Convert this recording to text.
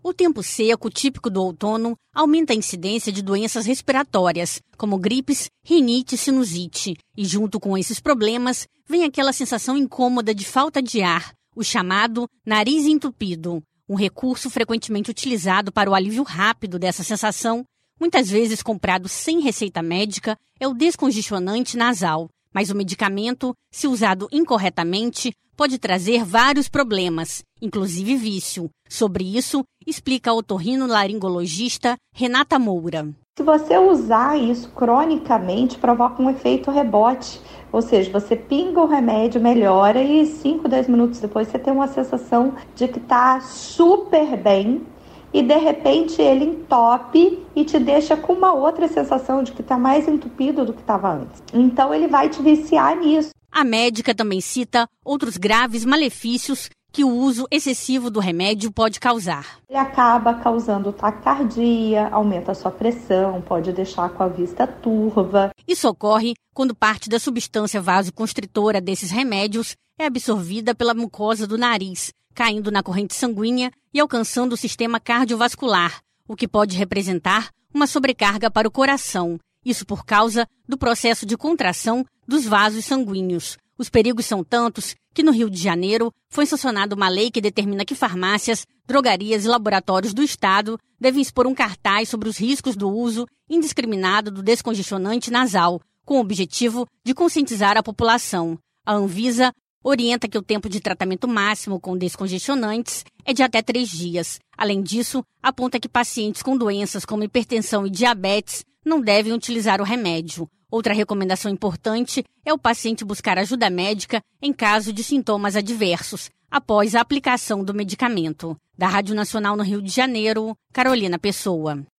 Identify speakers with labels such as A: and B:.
A: O tempo seco, típico do outono, aumenta a incidência de doenças respiratórias, como gripes, rinite e sinusite. E junto com esses problemas, vem aquela sensação incômoda de falta de ar, o chamado nariz entupido. Um recurso frequentemente utilizado para o alívio rápido dessa sensação, muitas vezes comprado sem receita médica, é o descongestionante nasal. Mas o medicamento, se usado incorretamente, pode trazer vários problemas, inclusive vício. Sobre isso, explica a otorrinolaringologista Renata Moura.
B: Se você usar isso cronicamente, provoca um efeito rebote. Ou seja, você pinga o remédio, melhora e 5, 10 minutos depois você tem uma sensação de que está super bem e de repente ele entope e te deixa com uma outra sensação de que está mais entupido do que estava antes. Então ele vai te viciar nisso.
A: A médica também cita outros graves malefícios que o uso excessivo do remédio pode causar.
B: Ele acaba causando taquicardia, aumenta a sua pressão, pode deixar com a vista turva.
A: Isso ocorre quando parte da substância vasoconstritora desses remédios é absorvida pela mucosa do nariz, caindo na corrente sanguínea e alcançando o sistema cardiovascular, o que pode representar uma sobrecarga para o coração. Isso por causa do processo de contração dos vasos sanguíneos. Os perigos são tantos que no Rio de Janeiro foi sancionada uma lei que determina que farmácias, drogarias e laboratórios do Estado devem expor um cartaz sobre os riscos do uso indiscriminado do descongestionante nasal, com o objetivo de conscientizar a população. A Anvisa orienta que o tempo de tratamento máximo com descongestionantes é de até 3 dias. Além disso, aponta que pacientes com doenças como hipertensão e diabetes não devem utilizar o remédio. Outra recomendação importante é o paciente buscar ajuda médica em caso de sintomas adversos, após a aplicação do medicamento. Da Rádio Nacional no Rio de Janeiro, Carolina Pessoa.